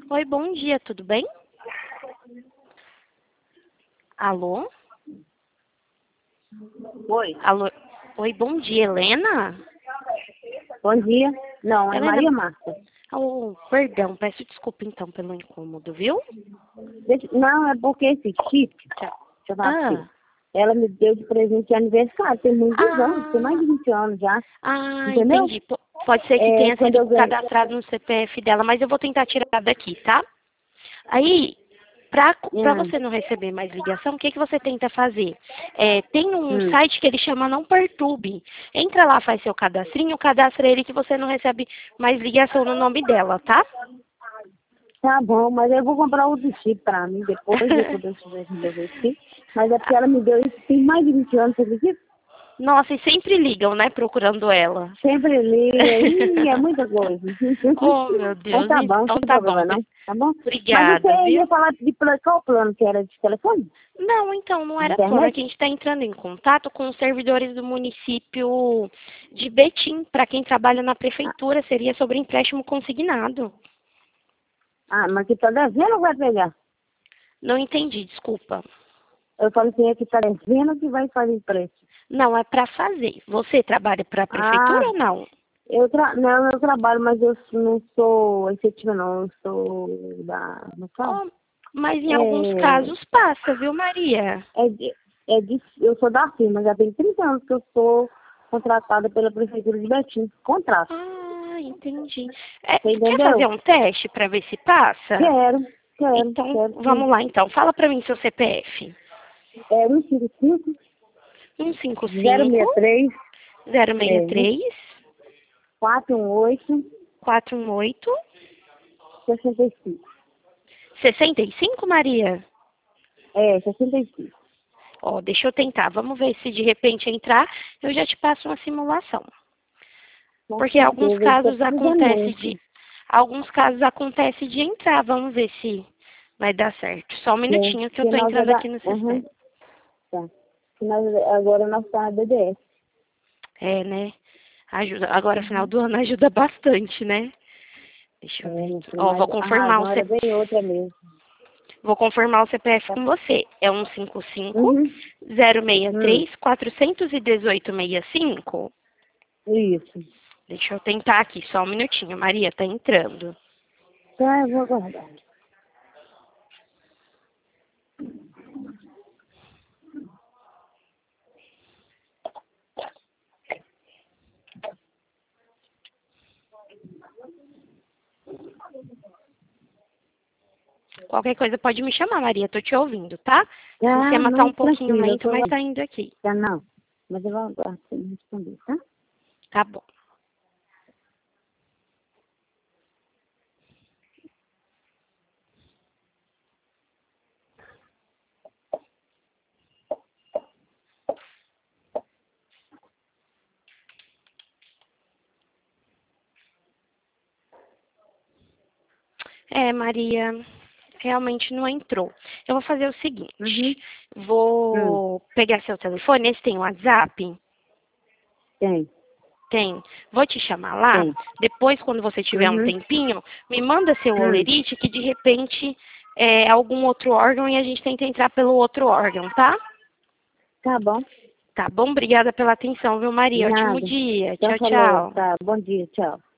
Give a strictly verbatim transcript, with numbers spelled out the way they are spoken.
Oi, bom dia, tudo bem? Alô? Oi, Alô? Oi, bom dia, Helena? bom dia. Não, é Helena, Maria Marta. oh, perdão, peço desculpa então pelo incômodo, viu? Deixa- Não, é porque esse chip, Tchau. deixa eu falar pra você, Ah, ela me deu de presente de aniversário, tem muitos anos, tem mais ah, de vinte anos já, ah, entendeu? entendi. P- Pode ser que É, tenha quando sido eu ganhei. cadastrado no C P F dela, mas eu vou tentar tirar daqui, tá? Aí, para Hum, você não receber mais ligação, o que, que você tenta fazer? É, tem um hum. site que ele chama Não Perturbe. Entra lá, faz seu cadastrinho, cadastra ele que você não recebe mais ligação no nome dela, tá? Tá bom, mas eu vou comprar outro chip pra mim depois, depois eu tiver que resolver esse chip. Mas é porque ela me deu isso tem mais de vinte anos, você acredita? Nossa, e sempre ligam, né, procurando ela. Sempre liga, ih, é muita coisa. Oh, meu Mas Deus. tá bom, não Então tem tá bom. problema não, tá bom? Mas você Obrigada, ia viu? falar de plano, qual plano que era de telefone? Não, então, não De era plano. É internet? que a gente está entrando em contato com os servidores do município de Betim. Para quem trabalha na prefeitura, seria sobre empréstimo consignado. Ah, mas que tá devendo ou vai pegar? Não entendi, desculpa. Eu falo assim, é que tá devendo que vai fazer preço. Não, é para fazer. Você trabalha para a Ah, prefeitura ou não? eu tra... não, eu trabalho, mas eu não sou efetiva não, eu sou da... Não fala? Oh, mas em alguns É, casos passa, viu, Maria? é, de, é de, eu sou da firma, já tem trinta anos que eu sou contratada pela prefeitura de Betim. Contrato, Ah, entendi. É, você quer fazer entendeu? um teste para ver se passa? Quero, quero, Então, quero sim. vamos lá então. Fala para mim seu C P F. É um cinco cinco, um cinco zero cinco, seis três, zero seis é, três, quatro um oito, quatro um oito, sessenta e cinco. sessenta e cinco, Maria? É, sessenta e cinco. Ó, deixa eu tentar. Vamos ver se de repente entrar, eu já te passo uma simulação. Com Porque alguns certeza, ele tá casos precisando acontece de muito. alguns casos acontece de entrar. Vamos ver se vai dar certo. Só um É, minutinho que eu porque tô nós é entrando da... aqui no Uhum, sistema. tá. Que nós, agora nós tá na B D S. É, né? Ajuda. Agora, final do ano ajuda bastante, né? Deixa É, eu ver meu aqui. filho, Ó, mas vou a confirmar o razão C... era bem outra mesmo. vou confirmar o C P F Tá? com você. É um cinco cinco, Uhum, zero seis hum, três, quatro um oito, seis cinco. isso. Deixa eu tentar aqui, só um minutinho. Maria, tá entrando. Tá, eu vou aguardar. Qualquer coisa pode me chamar, Maria. Tô te ouvindo, tá? O Ah, sistema tá não, um pouquinho tranquilo, eu lento, tô... mas tá indo aqui. Tá, não. Mas eu vou aguardar pra me responder, tá? Tá bom. É, Maria, realmente não entrou. Eu vou fazer o Uhum, seguinte. hum, Vou pegar seu telefone. Esse tem WhatsApp? tem, Tem. Vou te chamar lá. tem. Depois, quando você tiver um Uhum, tempinho, me manda seu hum, olerite que de repente é algum outro órgão e a gente tenta entrar pelo outro órgão, tá? tá bom. Tá bom? Obrigada pela atenção, viu, Maria? Ótimo Nada. dia. Então Tchau, falou, tchau. tá, bom dia, tchau.